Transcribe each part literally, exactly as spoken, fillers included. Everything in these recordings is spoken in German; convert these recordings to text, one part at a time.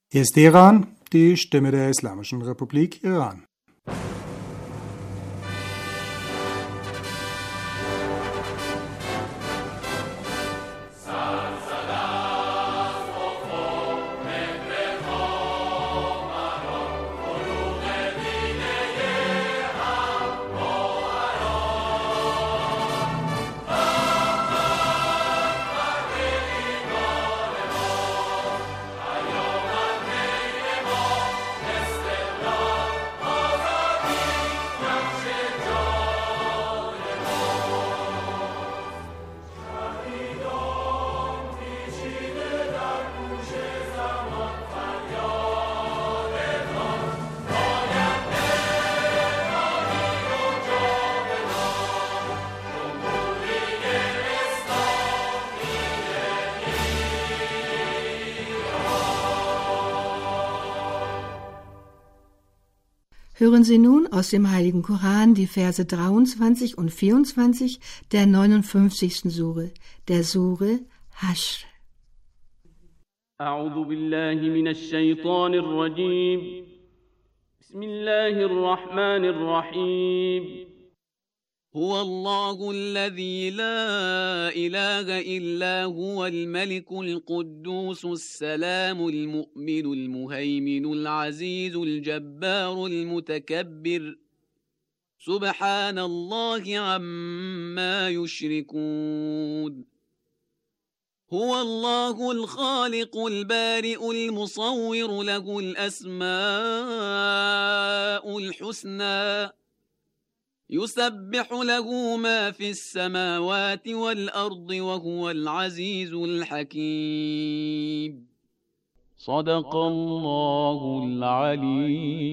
Hier ist Teheran, die Stimme der Islamischen Republik Iran. Hören Sie nun aus dem Heiligen Koran die Verse dreiundzwanzig und vierundzwanzig der neunundfünfzigsten Sure, der Sure Hashr. أعوذ بالله من الشيطان الرجيم بسم الله الرحمن الرحيم هو الله الذي لا إله إلا هو الملك القدوس السلام المؤمن المهيمن العزيز الجبار المتكبر سبحان الله عما يشركون هو الله الخالق البارئ المصور له الأسماء الحسنى يسبح له ما في السماوات والأرض وهو العزيز الحكيم صدق الله العلي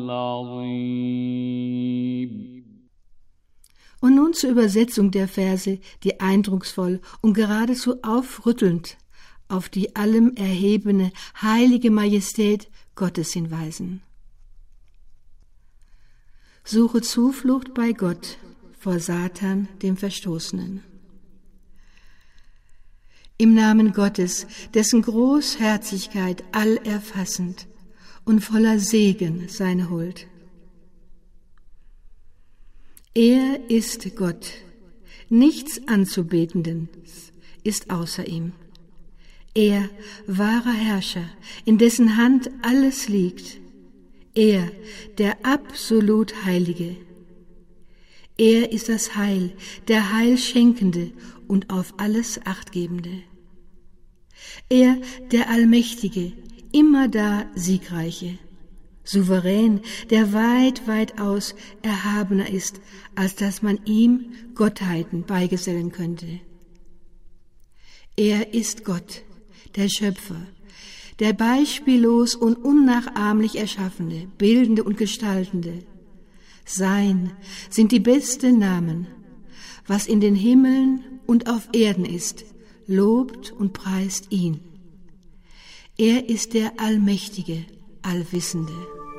العظيم. Und nun zur Übersetzung der Verse, die eindrucksvoll und geradezu aufrüttelnd auf die allem erhebene, heilige Majestät Gottes hinweisen. Suche Zuflucht bei Gott vor Satan, dem Verstoßenen. Im Namen Gottes, dessen Großherzigkeit allerfassend und voller Segen seine Huld. Er ist Gott, nichts Anzubetendes ist außer ihm. Er, wahrer Herrscher, in dessen Hand alles liegt. Er, der absolut Heilige. Er ist das Heil, der Heilschenkende und auf alles Achtgebende. Er, der Allmächtige, immerdar Siegreiche, souverän, der weit, weitaus erhabener ist, als dass man ihm Gottheiten beigesellen könnte. Er ist Gott, der Schöpfer, der beispiellos und unnachahmlich Erschaffene, Bildende und Gestaltende. Sein sind die besten Namen, was in den Himmeln und auf Erden ist, lobt und preist ihn. Er ist der Allmächtige, Allwissende.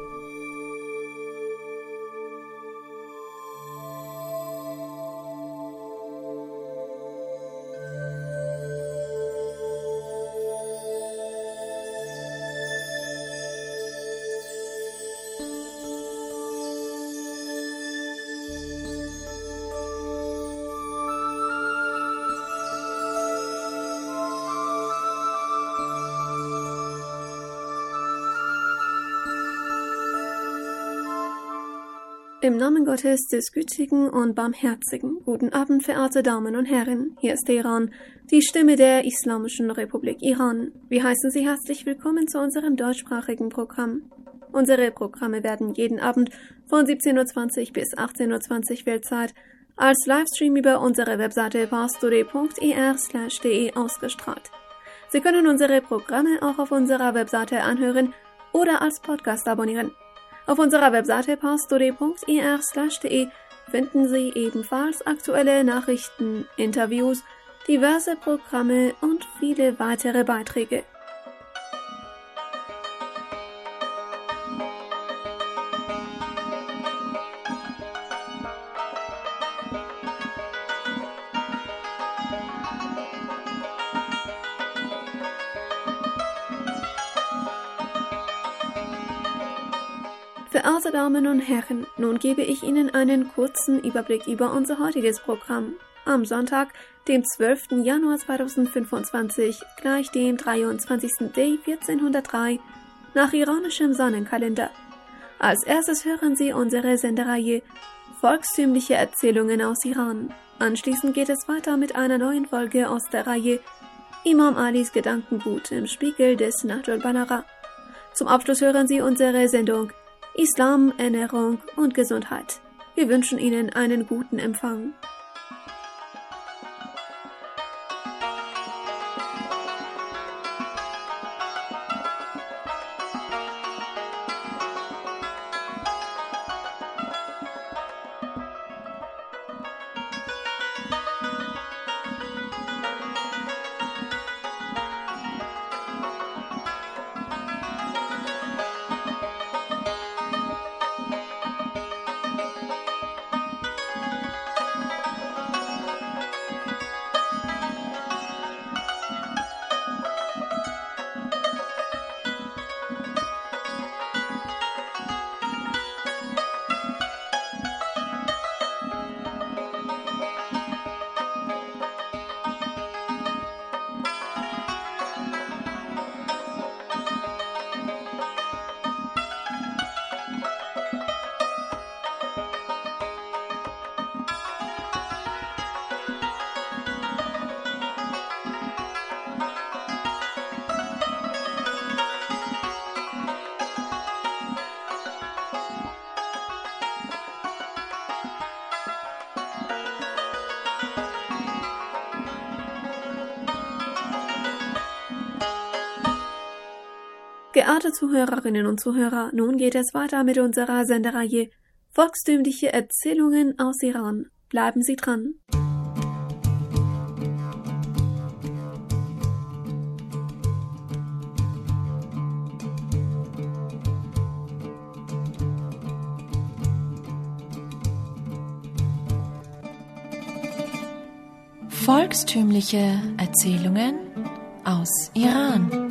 Im Namen Gottes, des Gütigen und Barmherzigen, guten Abend, verehrte Damen und Herren, hier ist Teheran, die Stimme der Islamischen Republik Iran. Wir heißen Sie herzlich willkommen zu unserem deutschsprachigen Programm. Unsere Programme werden jeden Abend von siebzehn Uhr zwanzig bis achtzehn Uhr zwanzig Weltzeit als Livestream über unsere Webseite pastore punkt i r slash d e ausgestrahlt. Sie können unsere Programme auch auf unserer Webseite anhören oder als Podcast abonnieren. Auf unserer Webseite pastore punkt i r slash d e finden Sie ebenfalls aktuelle Nachrichten, Interviews, diverse Programme und viele weitere Beiträge. Verehrte Damen und Herren, nun gebe ich Ihnen einen kurzen Überblick über unser heutiges Programm. Am Sonntag, dem zwölften Januar zweitausendfünfundzwanzig, gleich dem dreiundzwanzigsten Day vierzehnhundertdrei, nach iranischem Sonnenkalender. Als erstes hören Sie unsere Sendereihe Volkstümliche Erzählungen aus Iran. Anschließend geht es weiter mit einer neuen Folge aus der Reihe Imam Alis Gedankengut im Spiegel des Nahjul Balagha. Zum Abschluss hören Sie unsere Sendung Islam, Ernährung und Gesundheit. Wir wünschen Ihnen einen guten Empfang. Geehrte Zuhörerinnen und Zuhörer, nun geht es weiter mit unserer Sendereihe Volkstümliche Erzählungen aus Iran. Bleiben Sie dran. Volkstümliche Erzählungen aus Iran.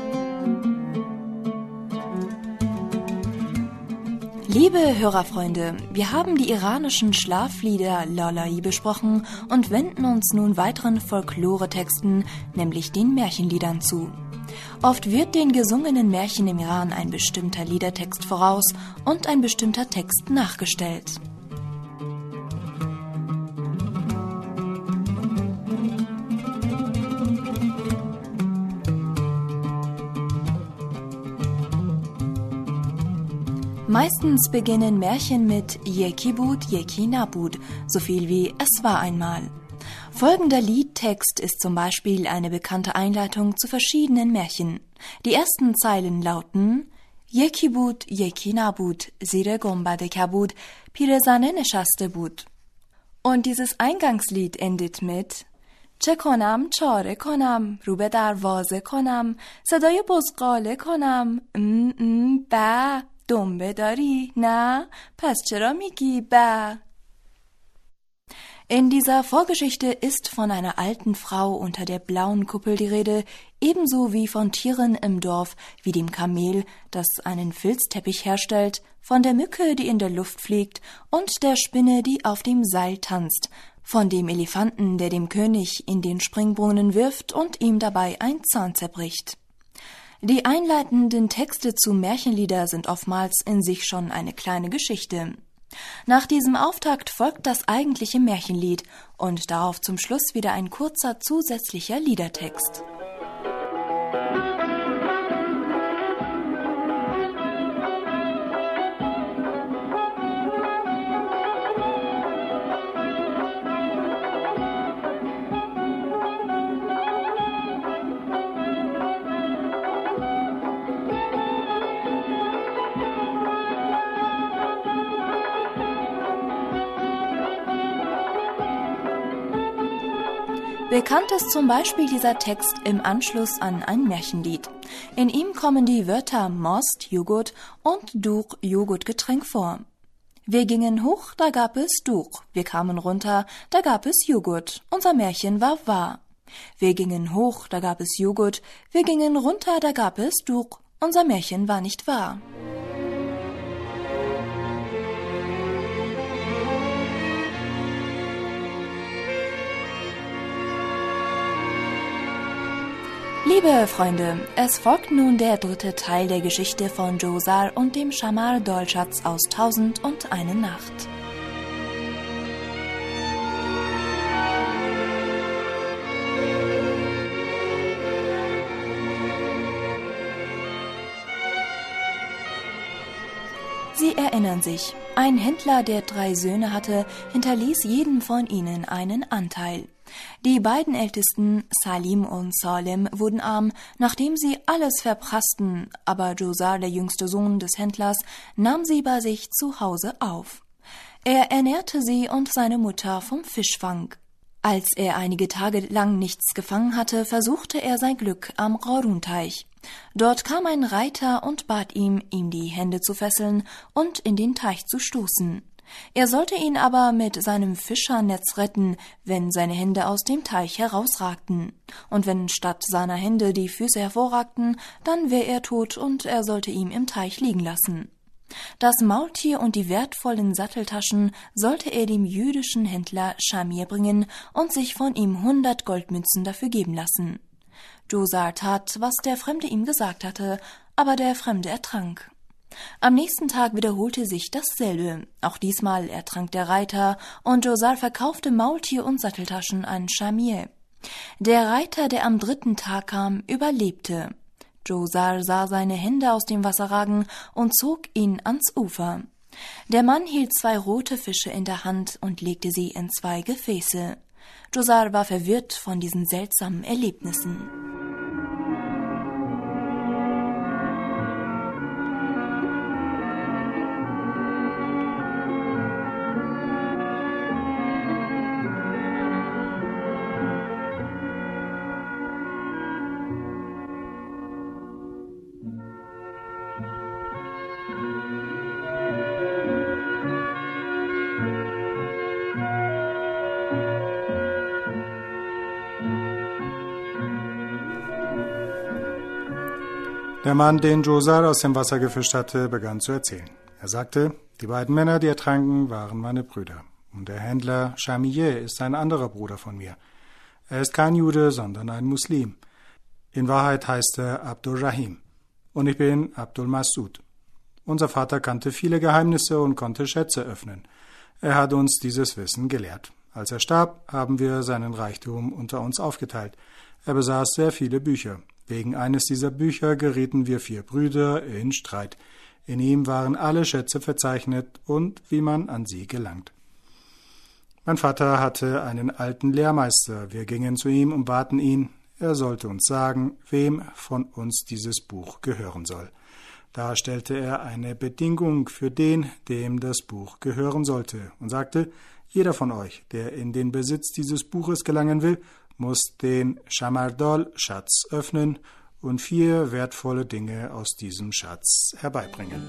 Liebe Hörerfreunde, wir haben die iranischen Schlaflieder Lalai besprochen und wenden uns nun weiteren Folklore-Texten, nämlich den Märchenliedern zu. Oft wird den gesungenen Märchen im Iran ein bestimmter Liedertext voraus und ein bestimmter Text nachgestellt. Meistens beginnen Märchen mit Yeki bud, Yeki nabud, so viel wie es war einmal. Folgender Liedtext ist zum Beispiel eine bekannte Einleitung zu verschiedenen Märchen. Die ersten Zeilen lauten Yeki bud, Yeki nabud, zire gumbade kabud, pirezane neshaste bud. Und dieses Eingangslied endet mit چه کنم چاره کنم رو به دروازه کنم صدای بزغاله کنم ام ام با دنبه داری؟ نه؟ پس چرا میگی با؟ In dieser Vorgeschichte ist von einer alten Frau unter der blauen Kuppel die Rede, ebenso wie von Tieren im Dorf, wie dem Kamel, das einen Filzteppich herstellt, von der Mücke, die in der Luft fliegt, und der Spinne, die auf dem Seil tanzt, von dem Elefanten, der dem König in den Springbrunnen wirft und ihm dabei ein Zahn zerbricht. Die einleitenden Texte zu Märchenlieder sind oftmals in sich schon eine kleine Geschichte. Nach diesem Auftakt folgt das eigentliche Märchenlied und darauf zum Schluss wieder ein kurzer zusätzlicher Liedertext. Bekannt ist zum Beispiel dieser Text im Anschluss an ein Märchenlied. In ihm kommen die Wörter Most, Joghurt und Duch, Joghurtgetränk vor. Wir gingen hoch, da gab es Duch. Wir kamen runter, da gab es Joghurt. Unser Märchen war wahr. Wir gingen hoch, da gab es Joghurt. Wir gingen runter, da gab es Duch. Unser Märchen war nicht wahr. Liebe Freunde, es folgt nun der dritte Teil der Geschichte von Djoser und dem Shamar-Dol-Schatz aus Tausend und eine Nacht. Sie erinnern sich, ein Händler, der drei Söhne hatte, hinterließ jedem von ihnen einen Anteil. Die beiden Ältesten, Salim und Salem, wurden arm, nachdem sie alles verprassten, aber Djoser, der jüngste Sohn des Händlers, nahm sie bei sich zu Hause auf. Er ernährte sie und seine Mutter vom Fischfang. Als er einige Tage lang nichts gefangen hatte, versuchte er sein Glück am Rorun-Teich. Dort kam ein Reiter und bat ihm, ihm die Hände zu fesseln und in den Teich zu stoßen. Er sollte ihn aber mit seinem Fischernetz retten, wenn seine Hände aus dem Teich herausragten. Und wenn statt seiner Hände die Füße hervorragten, dann wäre er tot und er sollte ihn im Teich liegen lassen. Das Maultier und die wertvollen Satteltaschen sollte er dem jüdischen Händler Shamir bringen und sich von ihm hundert Goldmünzen dafür geben lassen. Djoser tat, was der Fremde ihm gesagt hatte, aber der Fremde ertrank. Am nächsten Tag wiederholte sich dasselbe. Auch diesmal ertrank der Reiter und Djoser verkaufte Maultier und Satteltaschen an Shamir. Der Reiter, der am dritten Tag kam, überlebte. Djoser sah seine Hände aus dem Wasser ragen und zog ihn ans Ufer. Der Mann hielt zwei rote Fische in der Hand und legte sie in zwei Gefäße. Djoser war verwirrt von diesen seltsamen Erlebnissen. Der Mann, den Djoser aus dem Wasser gefischt hatte, begann zu erzählen. Er sagte, die beiden Männer, die ertranken, waren meine Brüder. Und der Händler Shamir ist ein anderer Bruder von mir. Er ist kein Jude, sondern ein Muslim. In Wahrheit heißt er Abdurrahim. Und ich bin Abdul Masud. Unser Vater kannte viele Geheimnisse und konnte Schätze öffnen. Er hat uns dieses Wissen gelehrt. Als er starb, haben wir seinen Reichtum unter uns aufgeteilt. Er besaß sehr viele Bücher. Wegen eines dieser Bücher gerieten wir vier Brüder in Streit. In ihm waren alle Schätze verzeichnet und wie man an sie gelangt. Mein Vater hatte einen alten Lehrmeister. Wir gingen zu ihm und baten ihn, er sollte uns sagen, wem von uns dieses Buch gehören soll. Da stellte er eine Bedingung für den, dem das Buch gehören sollte, und sagte, jeder von euch, der in den Besitz dieses Buches gelangen will, muss den Shamar-Dol-Schatz öffnen und vier wertvolle Dinge aus diesem Schatz herbeibringen.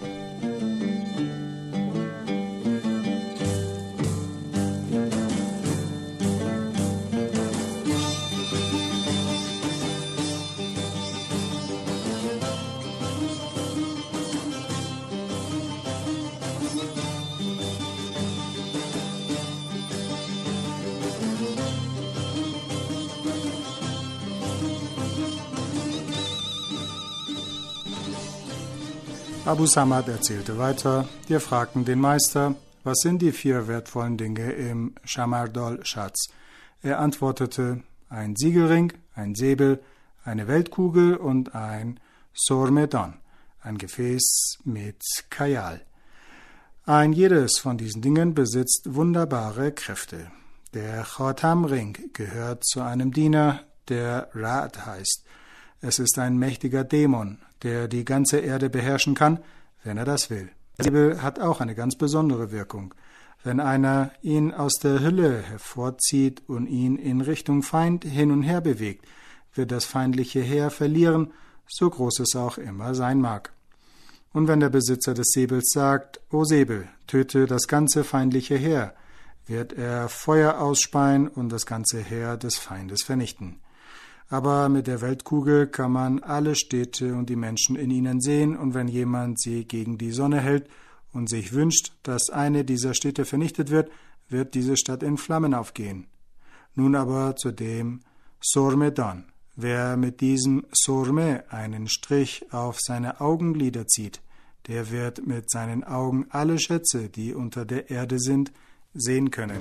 Abu Samad erzählte weiter, wir fragten den Meister, was sind die vier wertvollen Dinge im Shamar-Dol-Schatz? Er antwortete, ein Siegelring, ein Säbel, eine Weltkugel und ein Sormedon, ein Gefäß mit Kajal. Ein jedes von diesen Dingen besitzt wunderbare Kräfte. Der Chotam-Ring gehört zu einem Diener, der Ra'd heißt. Es ist ein mächtiger Dämon, der die ganze Erde beherrschen kann, wenn er das will. Der Säbel hat auch eine ganz besondere Wirkung. Wenn einer ihn aus der Hülle hervorzieht und ihn in Richtung Feind hin und her bewegt, wird das feindliche Heer verlieren, so groß es auch immer sein mag. Und wenn der Besitzer des Säbels sagt, O Säbel, töte das ganze feindliche Heer, wird er Feuer ausspeien und das ganze Heer des Feindes vernichten. Aber mit der Weltkugel kann man alle Städte und die Menschen in ihnen sehen, und wenn jemand sie gegen die Sonne hält und sich wünscht, dass eine dieser Städte vernichtet wird, wird diese Stadt in Flammen aufgehen. Nun aber zu dem Sormedon. Wer mit diesem Surme einen Strich auf seine Augenlider zieht, der wird mit seinen Augen alle Schätze, die unter der Erde sind, sehen können.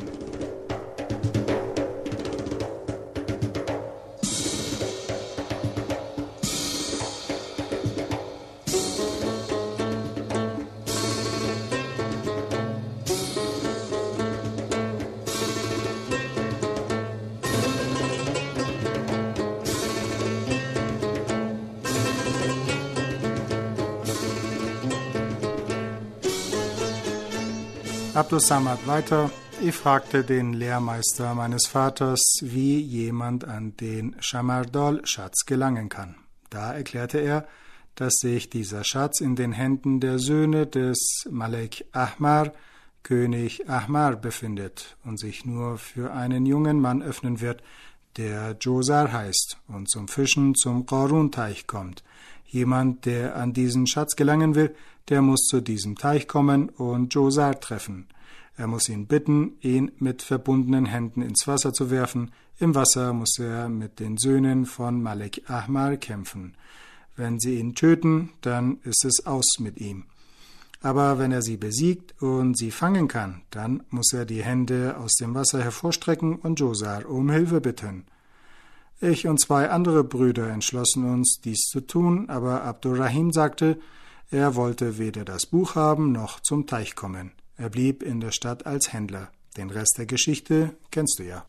Abdus Samad weiter. Ich fragte den Lehrmeister meines Vaters, wie jemand an den Shamardol-Schatz gelangen kann. Da erklärte er, dass sich dieser Schatz in den Händen der Söhne des Malik Ahmar, König Ahmar, befindet und sich nur für einen jungen Mann öffnen wird, der Djosar heißt und zum Fischen zum Qarun-Teich kommt. Jemand, der an diesen Schatz gelangen will, der muss zu diesem Teich kommen und Djosar treffen. Er muss ihn bitten, ihn mit verbundenen Händen ins Wasser zu werfen. Im Wasser muss er mit den Söhnen von Malik Ahmar kämpfen. Wenn sie ihn töten, dann ist es aus mit ihm. Aber wenn er sie besiegt und sie fangen kann, dann muss er die Hände aus dem Wasser hervorstrecken und Djosar um Hilfe bitten. Ich und zwei andere Brüder entschlossen uns, dies zu tun, aber Abdurrahim sagte, er wollte weder das Buch haben noch zum Teich kommen. Er blieb in der Stadt als Händler. Den Rest der Geschichte kennst du ja.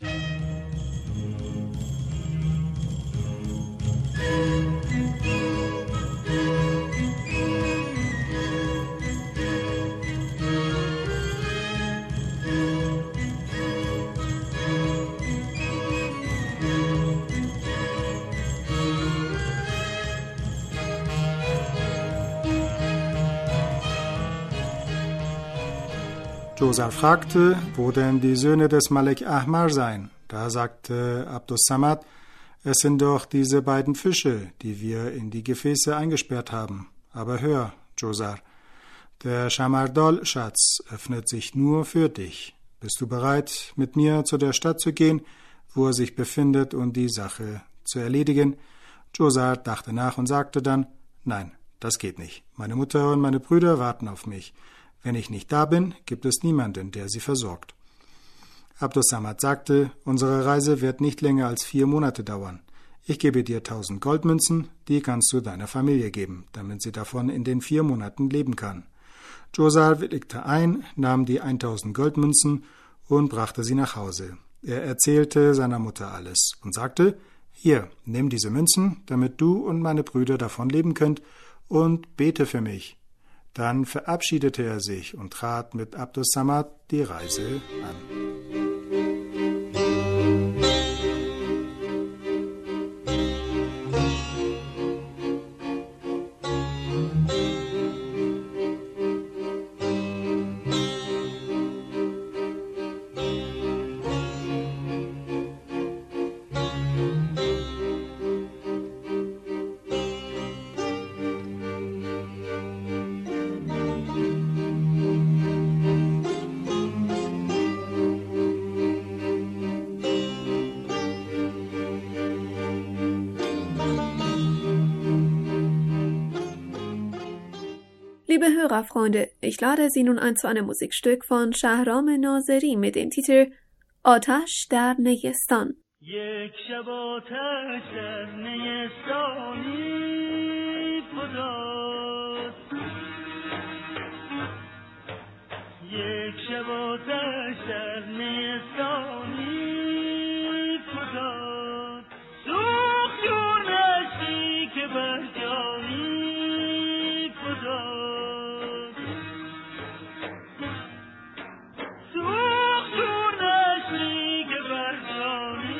Djosar fragte, wo denn die Söhne des Malik Ahmar seien. Da sagte Abdus Samad, es sind doch diese beiden Fische, die wir in die Gefäße eingesperrt haben. Aber hör, Djosar, der Shamardol-Schatz öffnet sich nur für dich. Bist du bereit, mit mir zu der Stadt zu gehen, wo er sich befindet, und die Sache zu erledigen? Djosar dachte nach und sagte dann, nein, das geht nicht. Meine Mutter und meine Brüder warten auf mich. Wenn ich nicht da bin, gibt es niemanden, der sie versorgt. Abdus Samad sagte, unsere Reise wird nicht länger als vier Monate dauern. Ich gebe dir tausend Goldmünzen, die kannst du deiner Familie geben, damit sie davon in den vier Monaten leben kann. Djosar willigte ein, nahm die tausend Goldmünzen und brachte sie nach Hause. Er erzählte seiner Mutter alles und sagte, hier, nimm diese Münzen, damit du und meine Brüder davon leben könnt, und bete für mich. Dann verabschiedete er sich und trat mit Abdus Samad die Reise an. Liebe Hörerfreunde, ich lade Sie nun ein zu einem Musikstück von Shahram Nazeri mit dem Titel Atash dar Negestan. یک شب آتش در نیستانی فتاد یک شب آتش در نیستانی فتاد سوخت جون اشکی که بر جانی فتاد سوخت جون اشکی که بر جانی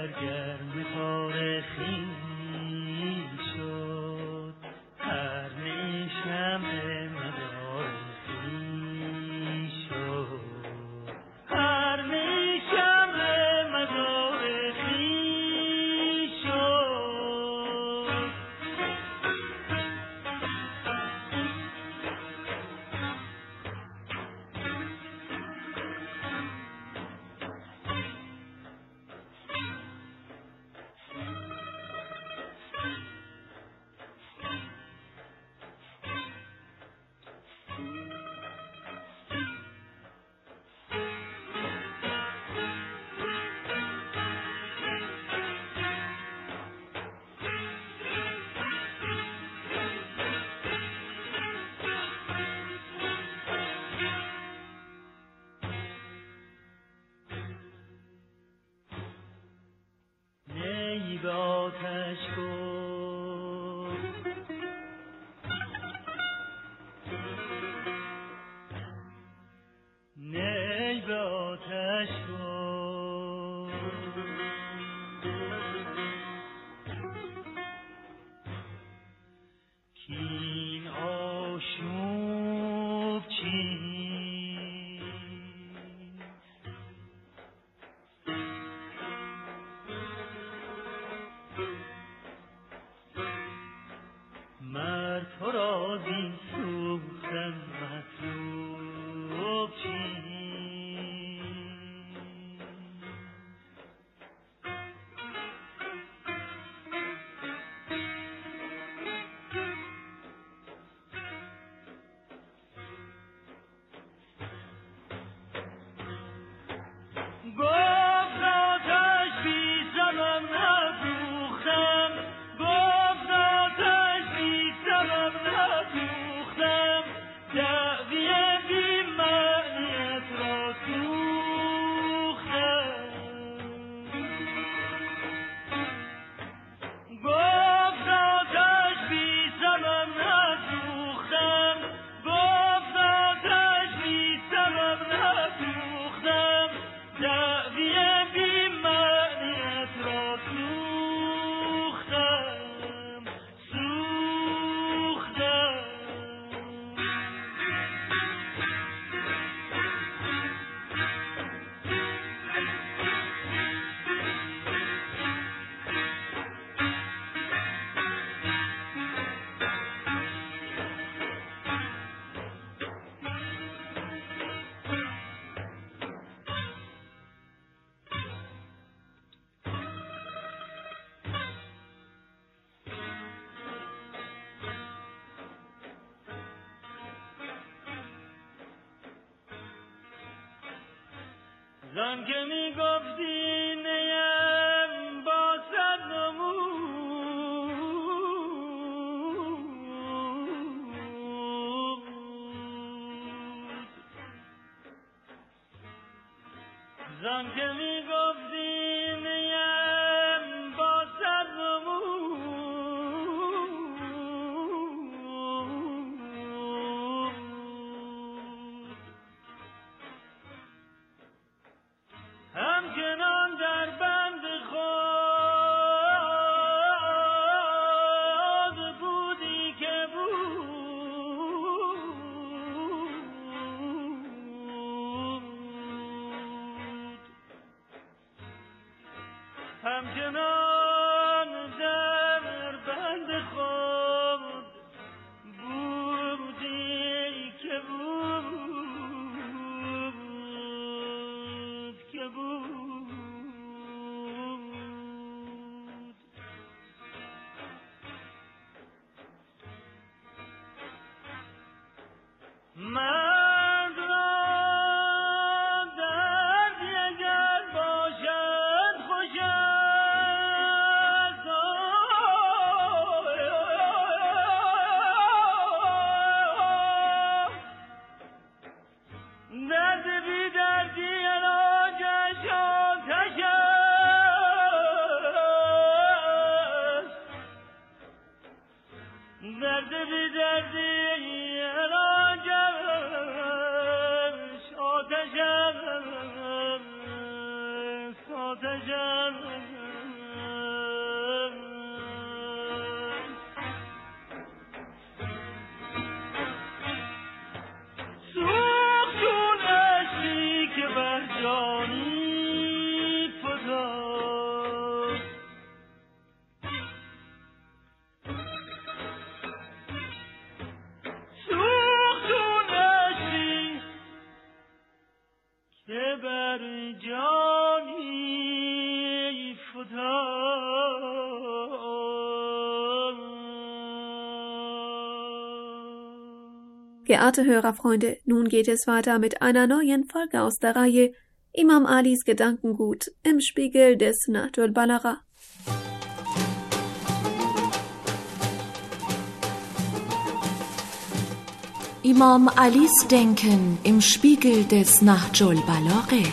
سرگرم کار خویش شد، قرن شمع مدار خویش شد، قرن شمع مدار خویش شد. نی به آتش گفت، نی به آتش گفت، کین آشوب چیست؟ مرد تو را زین سوختن مطلوب چیست؟ گفت آتش بی سبب نسوختم، گفت آتش بی سبب نسوختم، دعوی بی معنیت را سوختم. گفت آتش بی سبب نسوختم، گفت آتش بی سبب نسوختم، دعوی بی معنیت را سوختم، سوختم. زن که می گفتی نیم با صد نمود، زن که می گفتی نیم با صد نمود، همچنان در بند خود بودی که بود، همچنان در بند خود بودی که بود، که بود. مرد را دردی اگر باشد خوش است، درد بی دردی علاجش آتش است، درد بی دردی علاجش آتش است، آتش است. Geehrte Hörerfreunde, nun geht es weiter mit einer neuen Folge aus der Reihe Imam Alis Gedankengut im Spiegel des Nahjul Balagha. Imam Alis Denken im Spiegel des Nahjul Balagha.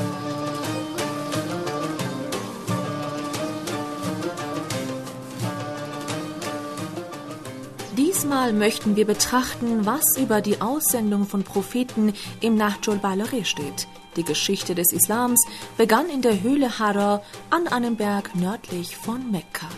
Diesmal möchten wir betrachten, was über die Aussendung von Propheten im Nahjul Balagha steht. Die Geschichte des Islams begann in der Höhle Hara an einem Berg nördlich von Mekka.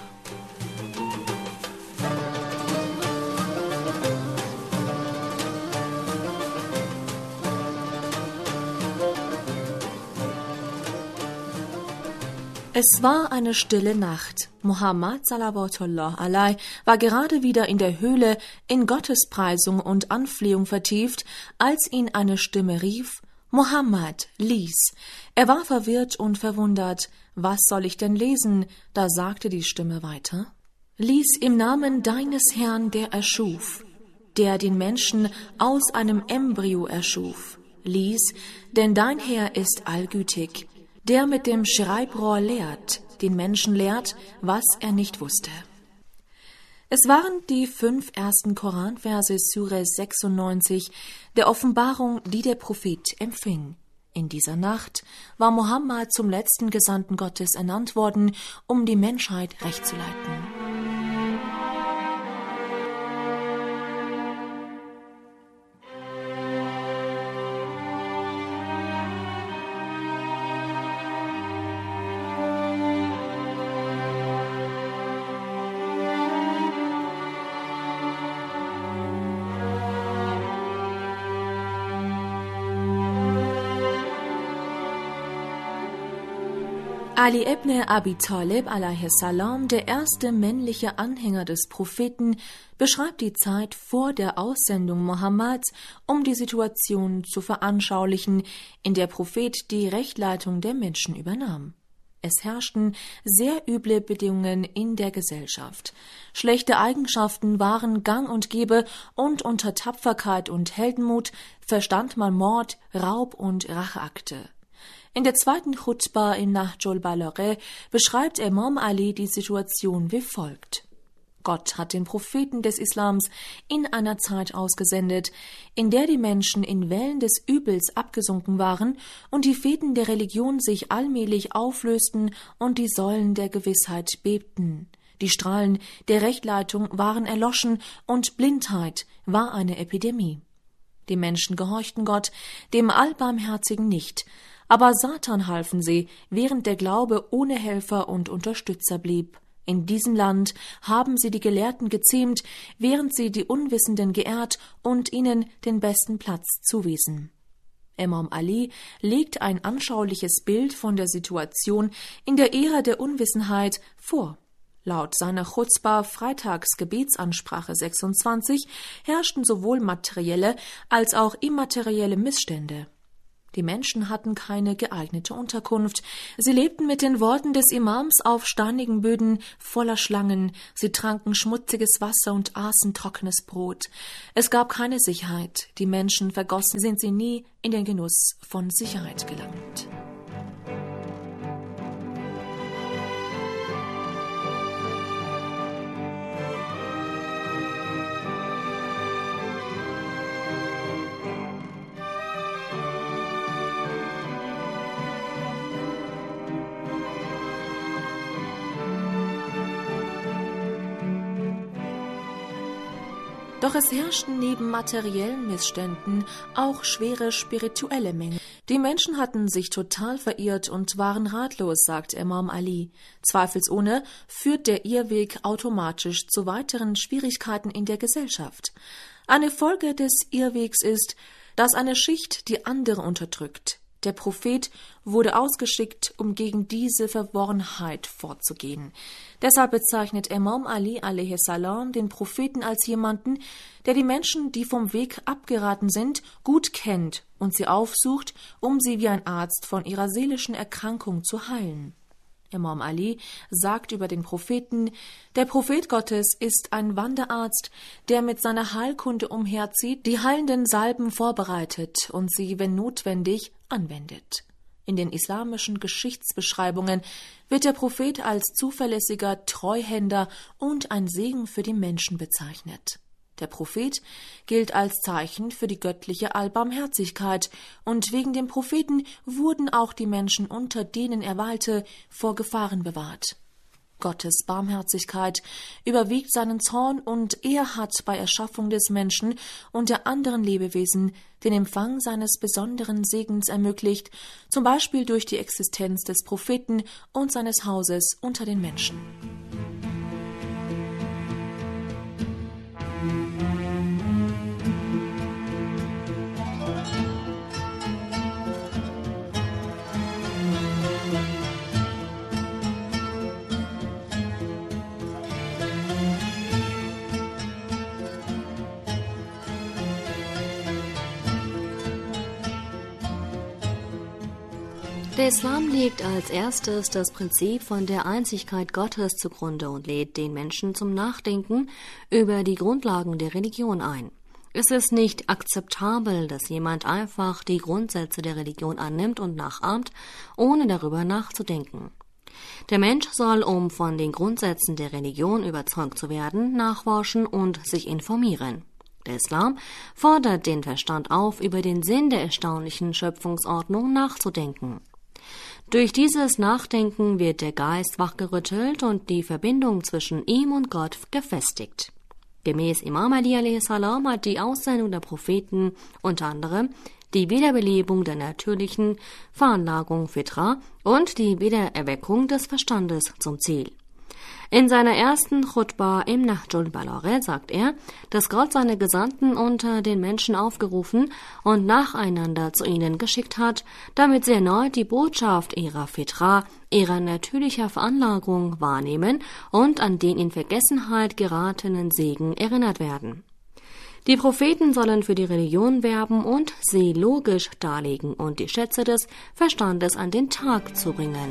Es war eine stille Nacht. Muhammad salawatullah alai war gerade wieder in der Höhle in Gottespreisung und Anflehung vertieft, als ihn eine Stimme rief: Muhammad, lies. Er war verwirrt und verwundert. Was soll ich denn lesen? Da sagte die Stimme weiter: Lies im Namen deines Herrn, der erschuf, der den Menschen aus einem Embryo erschuf. Lies, denn dein Herr ist allgütig, der mit dem Schreibrohr lehrt, den Menschen lehrt, was er nicht wusste. Es waren die fünf ersten Koranverse Sure sechsundneunzig der Offenbarung, die der Prophet empfing. In dieser Nacht war Mohammed zum letzten Gesandten Gottes ernannt worden, um die Menschheit recht zu leiten. Ali ibn Abi Talib a.s., der erste männliche Anhänger des Propheten, beschreibt die Zeit vor der Aussendung Mohammeds, um die Situation zu veranschaulichen, in der Prophet die Rechtleitung der Menschen übernahm. Es herrschten sehr üble Bedingungen in der Gesellschaft. Schlechte Eigenschaften waren gang und gäbe und unter Tapferkeit und Heldenmut verstand man Mord, Raub und Racheakte. In der zweiten Chutba in Nahjul Balagha beschreibt Imam Ali die Situation wie folgt. Gott hat den Propheten des Islams in einer Zeit ausgesendet, in der die Menschen in Wellen des Übels abgesunken waren und die Fäden der Religion sich allmählich auflösten und die Säulen der Gewissheit bebten. Die Strahlen der Rechtleitung waren erloschen und Blindheit war eine Epidemie. Die Menschen gehorchten Gott, dem Allbarmherzigen, nicht, aber Satan halfen sie, während der Glaube ohne Helfer und Unterstützer blieb. In diesem Land haben sie die Gelehrten gezähmt, während sie die Unwissenden geehrt und ihnen den besten Platz zuwiesen. Imam Ali legt ein anschauliches Bild von der Situation in der Ära der Unwissenheit vor. Laut seiner Chutzpah Freitagsgebetsansprache sechsundzwanzig herrschten sowohl materielle als auch immaterielle Missstände. Die Menschen hatten keine geeignete Unterkunft. Sie lebten mit den Worten des Imams auf steinigen Böden voller Schlangen. Sie tranken schmutziges Wasser und aßen trockenes Brot. Es gab keine Sicherheit. Die Menschen vergossen, sind sie nie in den Genuss von Sicherheit gelangt. Doch es herrschten neben materiellen Missständen auch schwere spirituelle Mängel. Die Menschen hatten sich total verirrt und waren ratlos, sagt Imam Ali. Zweifelsohne führt der Irrweg automatisch zu weiteren Schwierigkeiten in der Gesellschaft. Eine Folge des Irrwegs ist, dass eine Schicht die andere unterdrückt. Der Prophet wurde ausgeschickt, um gegen diese Verworrenheit vorzugehen. Deshalb bezeichnet Imam Ali a.s. den Propheten als jemanden, der die Menschen, die vom Weg abgeraten sind, gut kennt und sie aufsucht, um sie wie ein Arzt von ihrer seelischen Erkrankung zu heilen. Imam Ali sagt über den Propheten: Der Prophet Gottes ist ein Wanderarzt, der mit seiner Heilkunde umherzieht, die heilenden Salben vorbereitet und sie, wenn notwendig, anwendet. In den islamischen Geschichtsbeschreibungen wird der Prophet als zuverlässiger Treuhänder und ein Segen für die Menschen bezeichnet. Der Prophet gilt als Zeichen für die göttliche Allbarmherzigkeit, und wegen dem Propheten wurden auch die Menschen, unter denen er weilte, vor Gefahren bewahrt. Gottes Barmherzigkeit überwiegt seinen Zorn, und er hat bei Erschaffung des Menschen und der anderen Lebewesen den Empfang seines besonderen Segens ermöglicht, zum Beispiel durch die Existenz des Propheten und seines Hauses unter den Menschen. Der Islam legt als erstes das Prinzip von der Einzigkeit Gottes zugrunde und lädt den Menschen zum Nachdenken über die Grundlagen der Religion ein. Es ist nicht akzeptabel, dass jemand einfach die Grundsätze der Religion annimmt und nachahmt, ohne darüber nachzudenken. Der Mensch soll, um von den Grundsätzen der Religion überzeugt zu werden, nachforschen und sich informieren. Der Islam fordert den Verstand auf, über den Sinn der erstaunlichen Schöpfungsordnung nachzudenken. Durch dieses Nachdenken wird der Geist wachgerüttelt und die Verbindung zwischen ihm und Gott gefestigt. Gemäß Imam Ali alaihi salam hat die Aussendung der Propheten unter anderem die Wiederbelebung der natürlichen Veranlagung Fitra und die Wiedererweckung des Verstandes zum Ziel. In seiner ersten Chutba im Nahjul Balagha sagt er, dass Gott seine Gesandten unter den Menschen aufgerufen und nacheinander zu ihnen geschickt hat, damit sie erneut die Botschaft ihrer Fitra, ihrer natürlicher Veranlagung wahrnehmen und an den in Vergessenheit geratenen Segen erinnert werden. Die Propheten sollen für die Religion werben und sie logisch darlegen und die Schätze des Verstandes an den Tag zu bringen.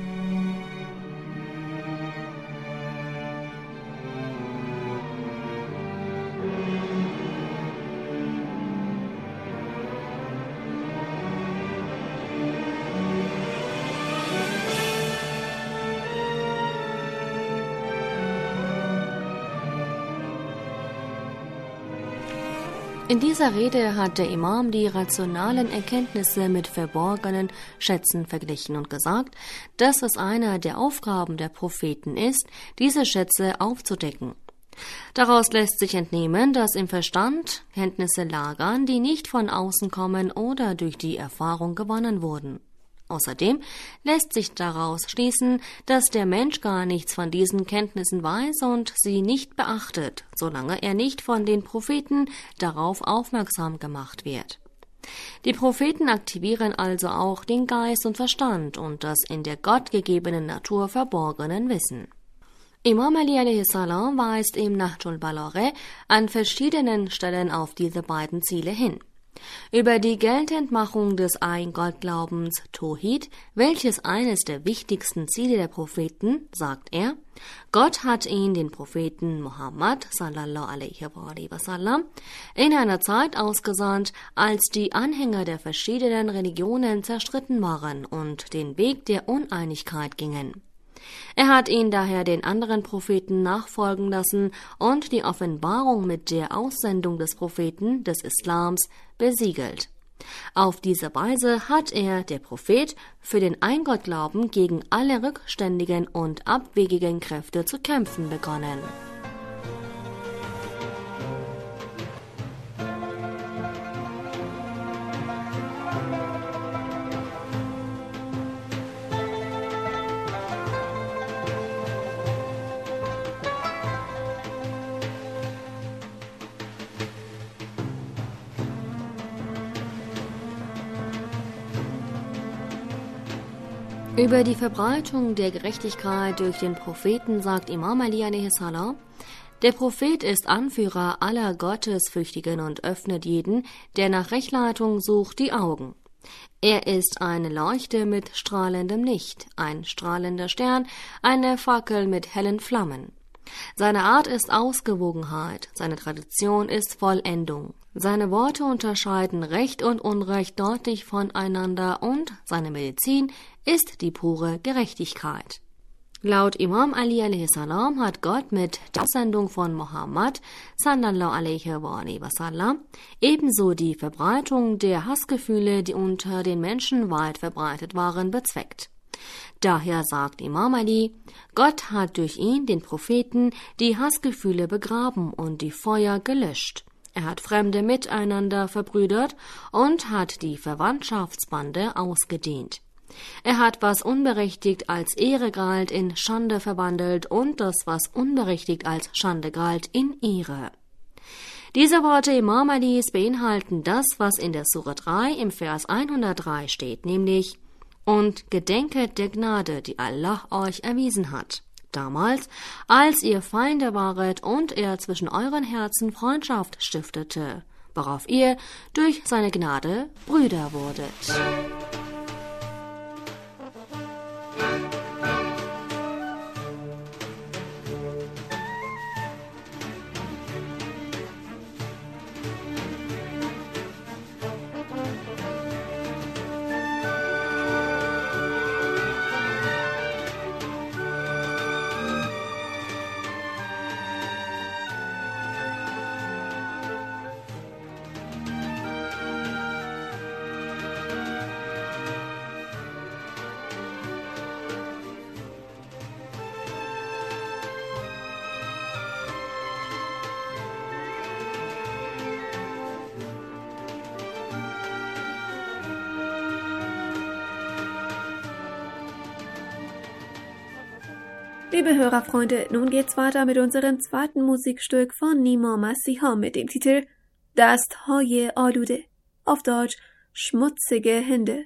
In dieser Rede hat der Imam die rationalen Erkenntnisse mit verborgenen Schätzen verglichen und gesagt, dass es einer der Aufgaben der Propheten ist, diese Schätze aufzudecken. Daraus lässt sich entnehmen, dass im Verstand Kenntnisse lagern, die nicht von außen kommen oder durch die Erfahrung gewonnen wurden. Außerdem lässt sich daraus schließen, dass der Mensch gar nichts von diesen Kenntnissen weiß und sie nicht beachtet, solange er nicht von den Propheten darauf aufmerksam gemacht wird. Die Propheten aktivieren also auch den Geist und Verstand und das in der gottgegebenen Natur verborgenen Wissen. Imam Ali alaihi salam weist im Nahjul Balagha an verschiedenen Stellen auf diese beiden Ziele hin. Über die Geltendmachung des Ein-Gott-Glaubens Tawhid, welches eines der wichtigsten Ziele der Propheten, sagt er: Gott hat ihn, den Propheten Muhammad sallallahu alaihi wasallam, in einer Zeit ausgesandt, als die Anhänger der verschiedenen Religionen zerstritten waren und den Weg der Uneinigkeit gingen. Er hat ihn daher den anderen Propheten nachfolgen lassen und die Offenbarung mit der Aussendung des Propheten des Islams besiegelt. Auf diese Weise hat er, der Prophet, für den Eingottglauben gegen alle rückständigen und abwegigen Kräfte zu kämpfen begonnen. Über die Verbreitung der Gerechtigkeit durch den Propheten sagt Imam Ali alaihi salam: Der Prophet ist Anführer aller Gottesfürchtigen und öffnet jeden, der nach Rechtleitung sucht, die Augen. Er ist eine Leuchte mit strahlendem Licht, ein strahlender Stern, eine Fackel mit hellen Flammen. Seine Art ist Ausgewogenheit, seine Tradition ist Vollendung. Seine Worte unterscheiden Recht und Unrecht deutlich voneinander und seine Medizin ist die pure Gerechtigkeit. Laut Imam Ali alaihi salam hat Gott mit der Aussendung von Mohammed sallallahu alaihi wa sallam ebenso die Verbreitung der Hassgefühle, die unter den Menschen weit verbreitet waren, bezweckt. Daher sagt Imam Ali, Gott hat durch ihn, den Propheten, die Hassgefühle begraben und die Feuer gelöscht. Er hat Fremde miteinander verbrüdert und hat die Verwandtschaftsbande ausgedehnt. Er hat, was unberechtigt als Ehre galt, in Schande verwandelt und das, was unberechtigt als Schande galt, in Ehre. Diese Worte Imam Alis beinhalten das, was in der Sure drei im Vers hundertdrei steht, nämlich: Und gedenket der Gnade, die Allah euch erwiesen hat, damals, als ihr Feinde waret und er zwischen euren Herzen Freundschaft stiftete, worauf ihr durch seine Gnade Brüder wurdet. Liebe Hörerfreunde, nun geht's weiter mit unserem zweiten Musikstück von Nima Masiha mit dem Titel Dastهای آلوده, auf Deutsch schmutzige Hände.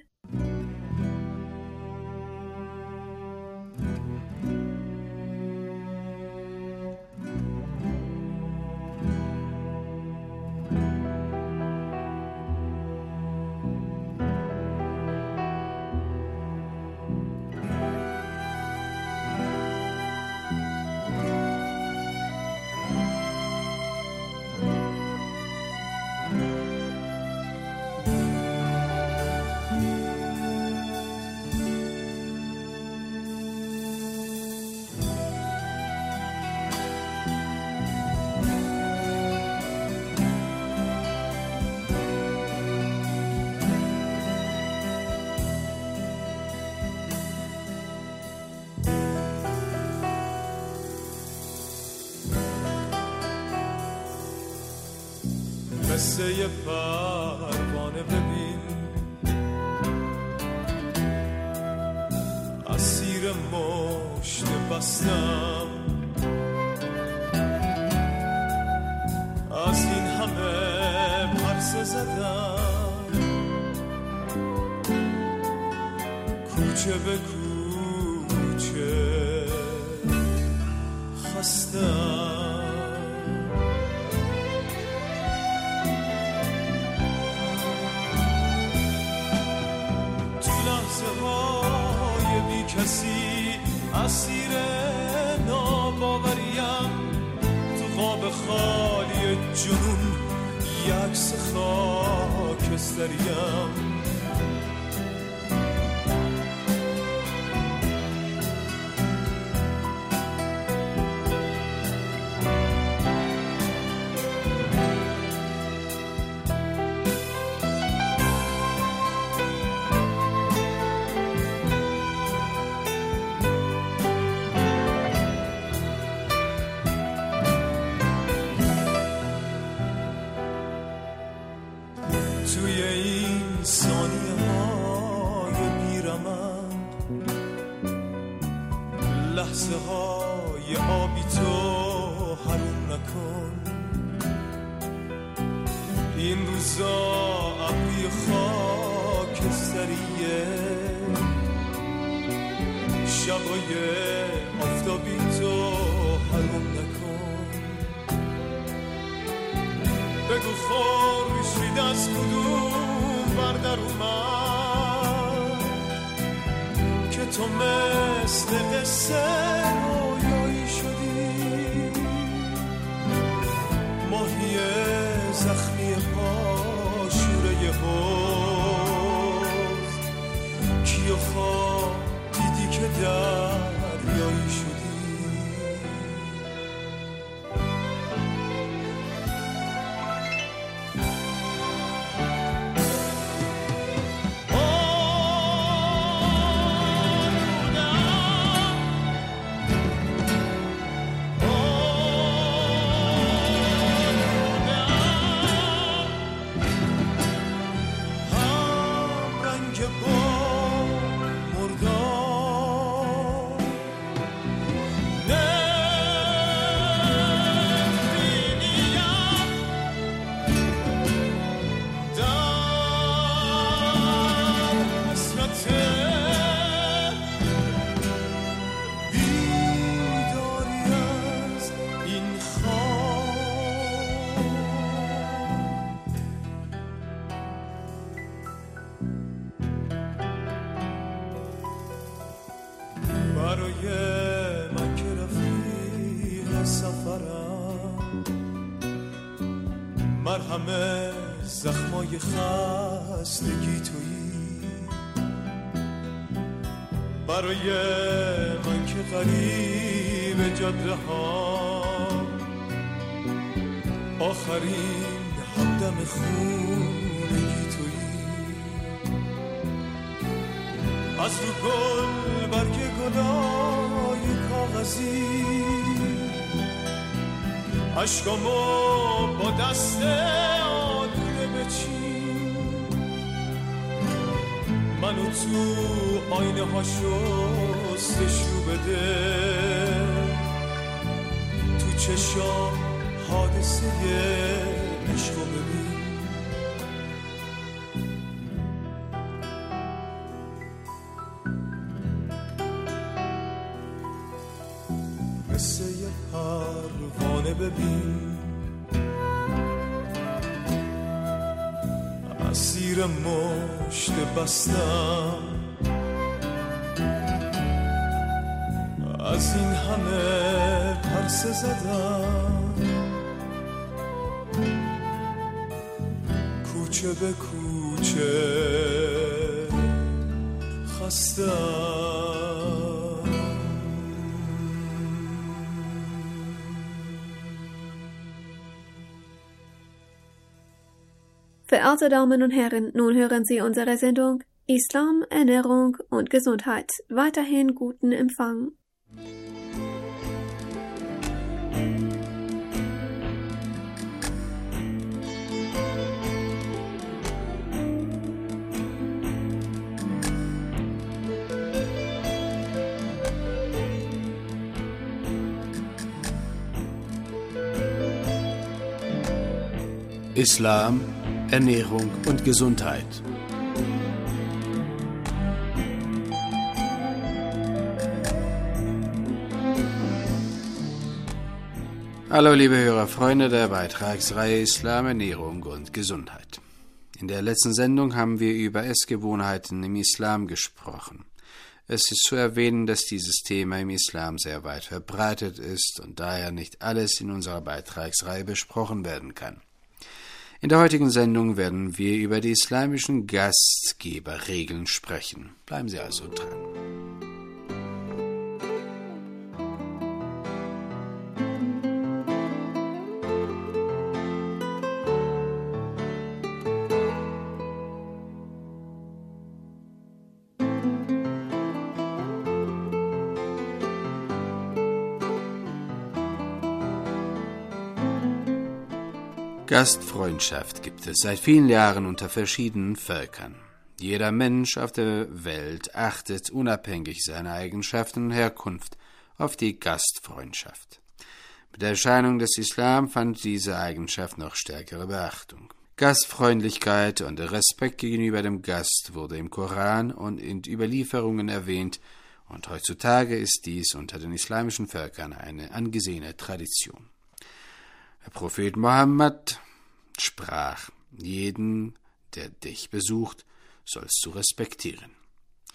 قصه پروانه ببین، اسیر مشت بستم، از این همه پرسه زدم، کوچه به کوچه خستم. کسی اسیر ناباوریم، تو خواب خالی جنون یکس خاکستریم. توی این ثانیه های بیرمند، لحظه های آبی تو حروم نکن. این روزا ابری خاکستریه، شبای آفتابی تو حروم نکن. بگو خورشید از کدوم بردر اومد، تو مثل قصه رویایی شدی، ماهی زخمی پاشوره حوض، کیو خواه دیدی که دریایی شدی. برای من که رفیق سفرم، مرهم زخمای خستگی تویی. برای من که غریب جاده ها، آخرین همدم خونگی تویی. از رو گل برگ گلای کاغذی، عشقامو با دست آلوده بچین، منو تو آینه ها شستشو بده، تو چشام حادثه عشقو ببین. مثل یه پروانه ببین، اسیر مشت بستم، از این همه پرسه زدم، کوچه به کوچه خستم. Verehrte Damen und Herren, nun hören Sie unsere Sendung Islam, Ernährung und Gesundheit. Weiterhin guten Empfang. Islam, Ernährung und Gesundheit. Hallo liebe Hörerfreunde der Beitragsreihe Islam, Ernährung und Gesundheit. In der letzten Sendung haben wir über Essgewohnheiten im Islam gesprochen. Es ist zu erwähnen, dass dieses Thema im Islam sehr weit verbreitet ist und daher nicht alles in unserer Beitragsreihe besprochen werden kann. In der heutigen Sendung werden wir über die islamischen Gastgeberregeln sprechen. Bleiben Sie also dran. Gastfreundschaft gibt es seit vielen Jahren unter verschiedenen Völkern. Jeder Mensch auf der Welt achtet unabhängig seiner Eigenschaften und Herkunft auf die Gastfreundschaft. Mit der Erscheinung des Islam fand diese Eigenschaft noch stärkere Beachtung. Gastfreundlichkeit und Respekt gegenüber dem Gast wurde im Koran und in Überlieferungen erwähnt, und heutzutage ist dies unter den islamischen Völkern eine angesehene Tradition. Der Prophet Mohammed sprach: Jeden, der dich besucht, sollst du respektieren.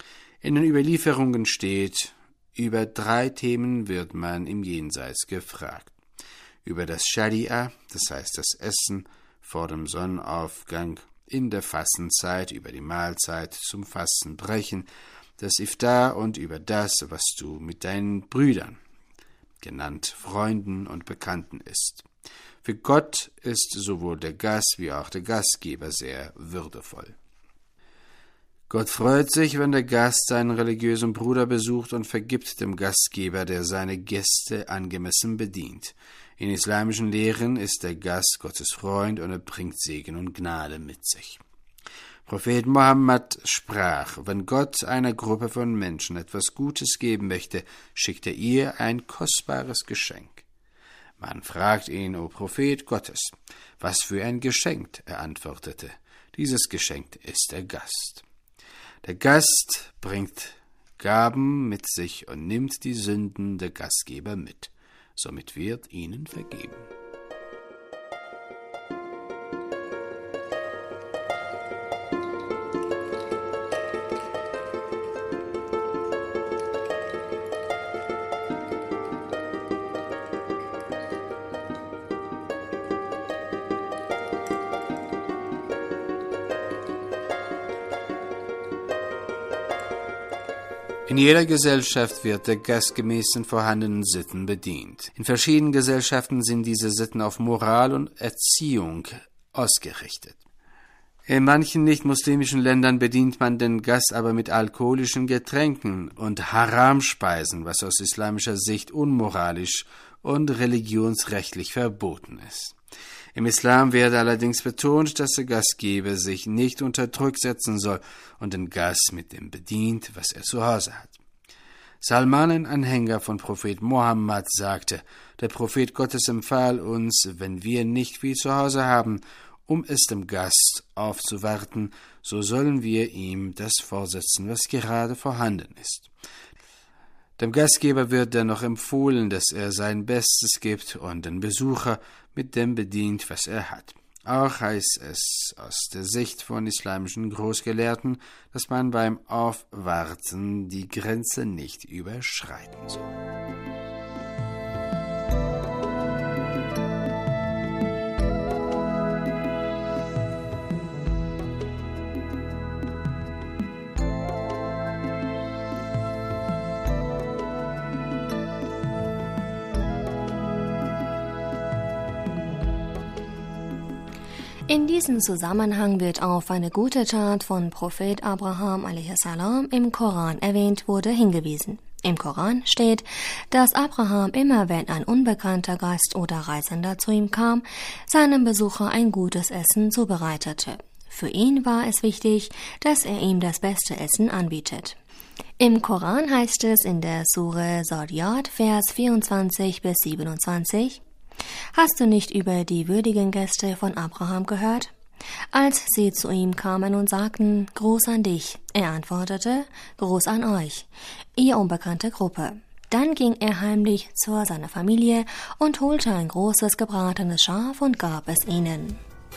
In den Überlieferungen steht, über drei Themen wird man im Jenseits gefragt. Über das Scharia, das heißt das Essen vor dem Sonnenaufgang, in der Fastenzeit, über die Mahlzeit zum Fastenbrechen, das Iftar und über das, was du mit deinen Brüdern, genannt Freunden und Bekannten, isst. Für Gott ist sowohl der Gast wie auch der Gastgeber sehr würdevoll. Gott freut sich, wenn der Gast seinen religiösen Bruder besucht und vergibt dem Gastgeber, der seine Gäste angemessen bedient. In islamischen Lehren ist der Gast Gottes Freund und er bringt Segen und Gnade mit sich. Prophet Mohammed sprach, wenn Gott einer Gruppe von Menschen etwas Gutes geben möchte, schickt er ihr ein kostbares Geschenk. Man fragt ihn, o Prophet Gottes, was für ein Geschenk? Er antwortete, dieses Geschenk ist der Gast. Der Gast bringt Gaben mit sich und nimmt die Sünden der Gastgeber mit. Somit wird ihnen vergeben. In jeder Gesellschaft wird der Gast gemäß den vorhandenen Sitten bedient. In verschiedenen Gesellschaften sind diese Sitten auf Moral und Erziehung ausgerichtet. In manchen nicht-muslimischen Ländern bedient man den Gast aber mit alkoholischen Getränken und Haramspeisen, was aus islamischer Sicht unmoralisch und religionsrechtlich verboten ist. Im Islam wird allerdings betont, dass der Gastgeber sich nicht unter Druck setzen soll und den Gast mit dem bedient, was er zu Hause hat. Salman, ein Anhänger von Prophet Mohammed, sagte, der Prophet Gottes empfahl uns, wenn wir nicht viel zu Hause haben, um es dem Gast aufzuwarten, so sollen wir ihm das vorsetzen, was gerade vorhanden ist. Dem Gastgeber wird dennoch empfohlen, dass er sein Bestes gibt und den Besucher mit dem bedient, was er hat. Auch heißt es aus der Sicht von islamischen Großgelehrten, dass man beim Aufwarten die Grenze nicht überschreiten soll. In diesem Zusammenhang wird auf eine gute Tat von Prophet Abraham a.s. im Koran erwähnt wurde hingewiesen. Im Koran steht, dass Abraham immer, wenn ein unbekannter Gast oder Reisender zu ihm kam, seinem Besucher ein gutes Essen zubereitete. Für ihn war es wichtig, dass er ihm das beste Essen anbietet. Im Koran heißt es in der Sure Zariyat, Vers vierundzwanzig bis siebenundzwanzig, Hast du nicht über die würdigen Gäste von Abraham gehört? Als sie zu ihm kamen und sagten, Gruß an dich, er antwortete, Gruß an euch, ihr unbekannte Gruppe. Dann ging er heimlich zu seiner Familie und holte ein großes gebratenes Schaf und gab es ihnen.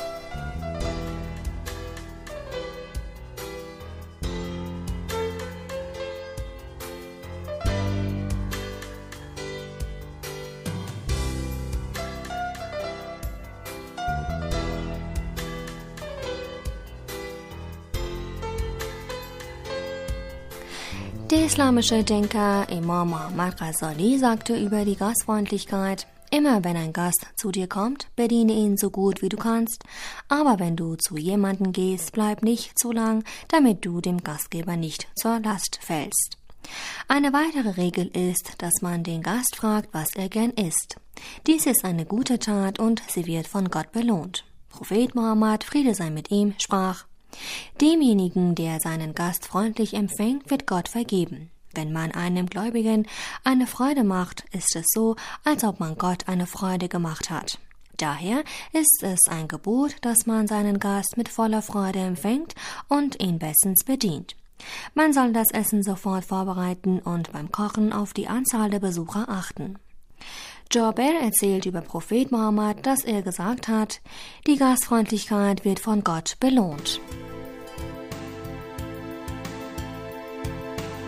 Der islamische Denker Imam Muhammad Ghazali sagte über die Gastfreundlichkeit, immer wenn ein Gast zu dir kommt, bediene ihn so gut wie du kannst, aber wenn du zu jemandem gehst, bleib nicht zu lang, damit du dem Gastgeber nicht zur Last fällst. Eine weitere Regel ist, dass man den Gast fragt, was er gern isst. Dies ist eine gute Tat und sie wird von Gott belohnt. Prophet Mohammed, Friede sei mit ihm, sprach, Demjenigen, der seinen Gast freundlich empfängt, wird Gott vergeben. Wenn man einem Gläubigen eine Freude macht, ist es so, als ob man Gott eine Freude gemacht hat. Daher ist es ein Gebot, dass man seinen Gast mit voller Freude empfängt und ihn bestens bedient. Man soll das Essen sofort vorbereiten und beim Kochen auf die Anzahl der Besucher achten. Jaber erzählt über Prophet Mohammed, dass er gesagt hat, die Gastfreundlichkeit wird von Gott belohnt.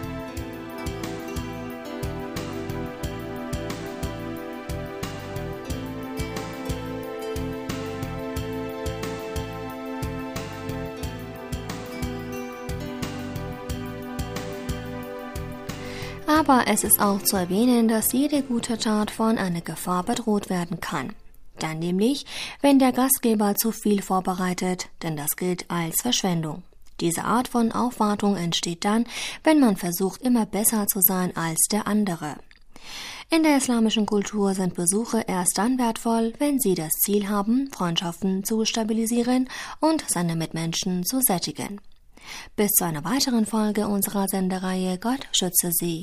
Aber es ist auch zu erwähnen, dass jede gute Tat von einer Gefahr bedroht werden kann. Dann nämlich, wenn der Gastgeber zu viel vorbereitet, denn das gilt als Verschwendung. Diese Art von Aufwartung entsteht dann, wenn man versucht, immer besser zu sein als der andere. In der islamischen Kultur sind Besuche erst dann wertvoll, wenn sie das Ziel haben, Freundschaften zu stabilisieren und seine Mitmenschen zu sättigen. Bis zu einer weiteren Folge unserer Sendereihe Gott schütze Sie.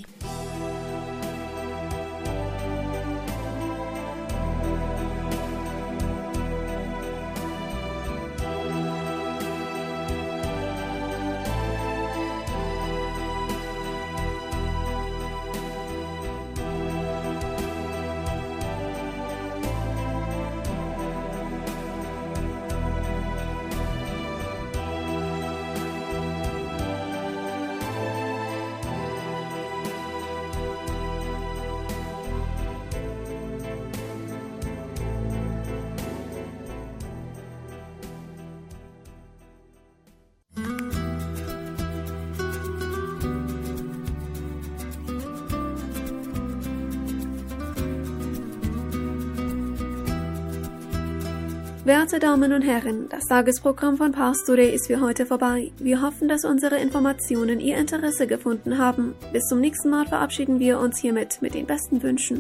Werte Damen und Herren, das Tagesprogramm von Pastore ist für heute vorbei. Wir hoffen, dass unsere Informationen Ihr Interesse gefunden haben. Bis zum nächsten Mal verabschieden wir uns hiermit mit den besten Wünschen.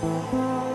Musik